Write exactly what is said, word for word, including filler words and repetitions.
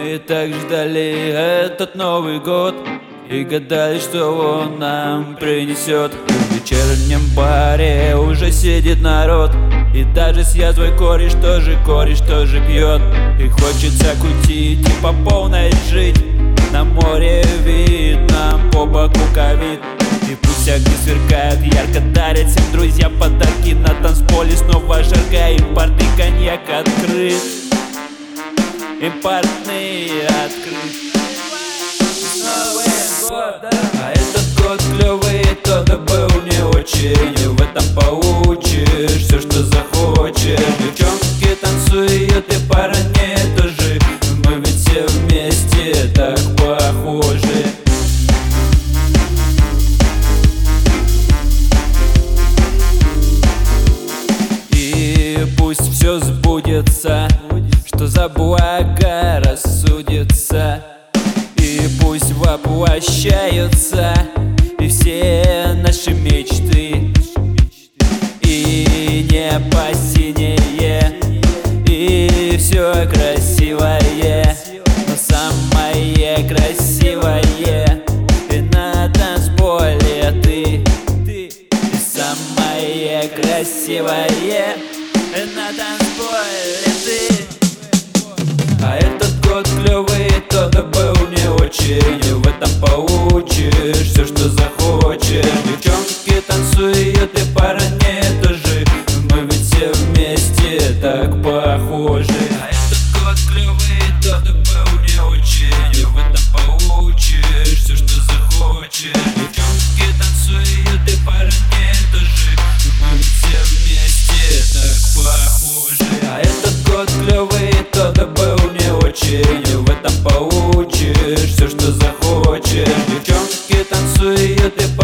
Мы так ждали этот Новый год и гадали, что он нам принесет. В вечернем баре уже сидит народ, и даже с язвой кореш тоже, кореш тоже пьет. И хочется кутить и по полной жить. На море видно по боку ковид. И пусть огни сверкают, ярко дарят всем друзья подарки. На танцполе снова жарко, импортный коньяк открыт. Импортный открыт. А этот год клёвый, тот был не очень. И в этом получишь все, что захочешь. Девчонки танцуют и парни тоже. Мы ведь все вместе так похожи. И пусть все сбудется, что за благо рассудится. И пусть воплощаются и все наши мечты. И небо синее, и все красивое. Но самое красивое и на танцполе ты. И самое красивое и на танцполе ты. А этот год клёвый, тот был не очень. И в этом получишь все, что захочешь. Девчонки танцуют и парни тоже. Мы ведь все вместе так похожи. А этот год клёвый, тот был не очень. И в этом получишь все, что захочешь. Девчонки танцуют и парни тоже. Мы ведь все вместе так похожи. А этот год клёвый, тот был не очень. И в этом получишь все, что захочешь. Девчонки танцуют и